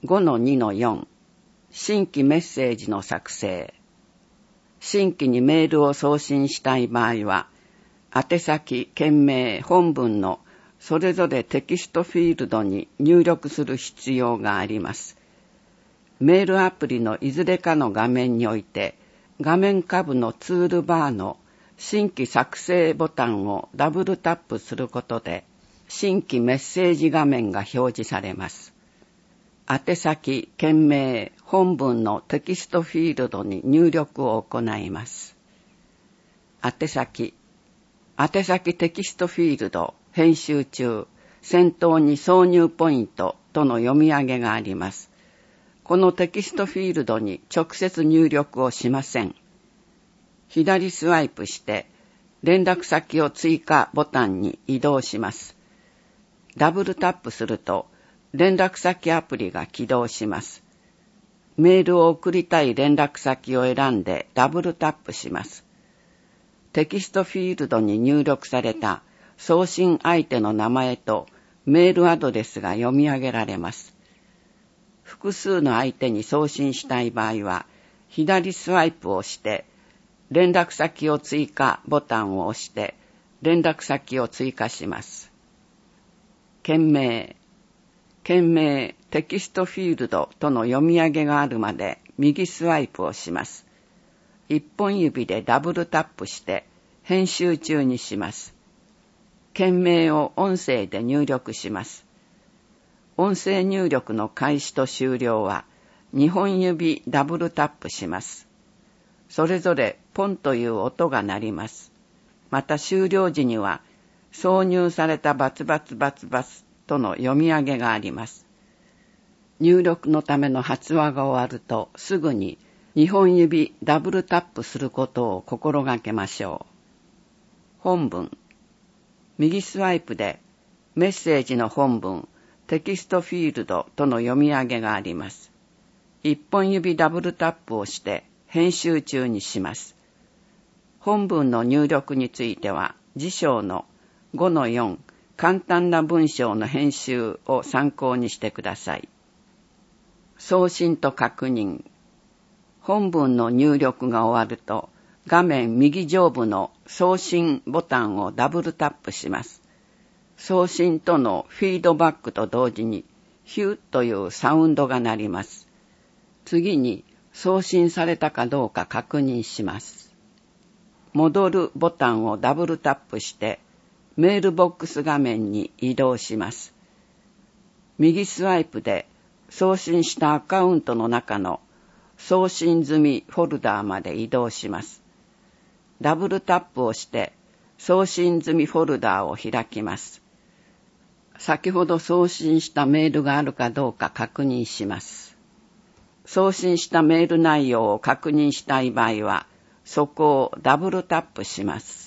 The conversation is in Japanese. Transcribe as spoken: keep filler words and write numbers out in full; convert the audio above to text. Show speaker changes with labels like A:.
A: ごのにのよん 新規メッセージの作成。新規にメールを送信したい場合は、宛先、件名、本文のそれぞれテキストフィールドに入力する必要があります。メールアプリのいずれかの画面において、画面下部のツールバーの新規作成ボタンをダブルタップすることで、新規メッセージ画面が表示されます。宛先、件名、本文のテキストフィールドに入力を行います。宛先、宛先テキストフィールド、編集中、先頭に挿入ポイントとの読み上げがあります。このテキストフィールドに直接入力をしません。左スワイプして、連絡先を追加ボタンに移動します。ダブルタップすると、連絡先アプリが起動します。メールを送りたい連絡先を選んでダブルタップします。テキストフィールドに入力された送信相手の名前とメールアドレスが読み上げられます。複数の相手に送信したい場合は、左スワイプをして、連絡先を追加ボタンを押して、連絡先を追加します。件名、件名、テキストフィールドとの読み上げがあるまで右スワイプをします。一本指でダブルタップして編集中にします。件名を音声で入力します。音声入力の開始と終了はにほん指ダブルタップします。それぞれポンという音が鳴ります。また終了時には挿入されたバツバツバツバツとの読み上げがあります。入力のための発話が終わるとすぐににほん指ダブルタップすることを心がけましょう。本文。右スワイプでメッセージの本文、テキストフィールドとの読み上げがあります。一本指ダブルタップをして編集中にします。本文の入力については次章のごのよん簡単な文章の編集を参考にしてください。送信と確認。本文の入力が終わると、画面右上部の送信ボタンをダブルタップします。送信とのフィードバックと同時に、ヒューというサウンドが鳴ります。次に、送信されたかどうか確認します。戻るボタンをダブルタップして、メールボックス画面に移動します。右スワイプで送信したアカウントの中の送信済みフォルダーまで移動します。ダブルタップをして送信済みフォルダーを開きます。先ほど送信したメールがあるかどうか確認します。送信したメール内容を確認したい場合は、そこをダブルタップします。